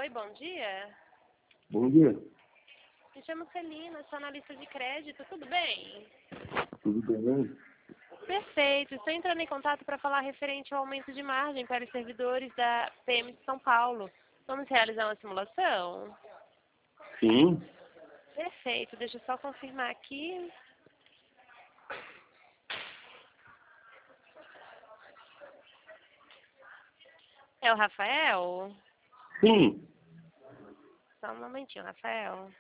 Oi, bom dia. Bom dia. Me chamo Celina, sou analista de crédito, tudo bem? Tudo bem? Perfeito, estou entrando em contato para falar referente ao aumento de margem para os servidores da PM de São Paulo. Vamos realizar uma simulação? Sim. Perfeito, deixa eu só confirmar aqui. É o Rafael? Sim. Só um momentinho, Rafael.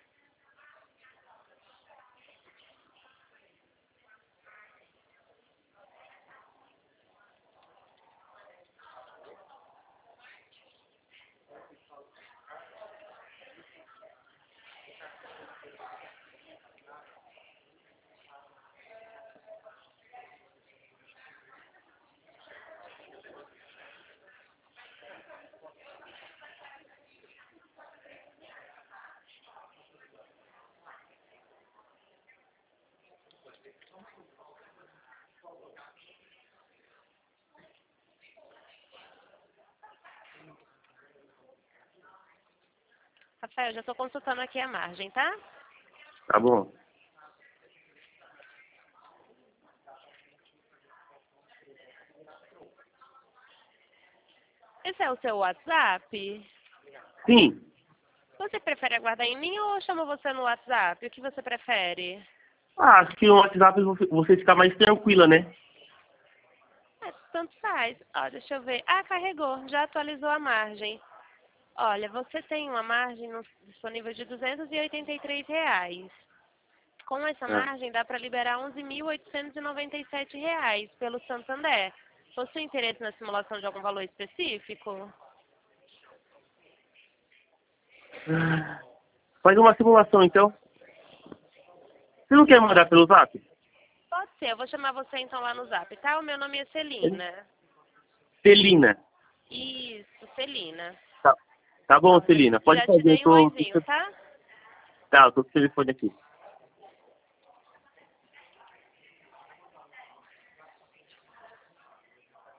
Rafael, já estou consultando aqui a margem, tá? Tá bom. Esse é o seu WhatsApp? Sim. Você prefere aguardar em mim ou eu chamo você no WhatsApp? O que você prefere? Acho que o WhatsApp você fica mais tranquila, né? Tanto faz. Ó, deixa eu ver. Ah, carregou. Já atualizou a margem. Olha, você tem uma margem disponível de R$ 283. Com essa Ah. margem, dá para liberar R$ 11.897 pelo Santander. Possui interesse na simulação de algum valor específico? Faz uma simulação, então. Você não quer mandar pelo Zap? Pode ser. Eu vou chamar você então lá no Zap, tá? O meu nome é Celina. Celina. Isso, Celina. Tá bom, Celina. Pode Já te fazer, eu dei um tô... oizinho, tá? Tá, eu tô com o telefone aqui.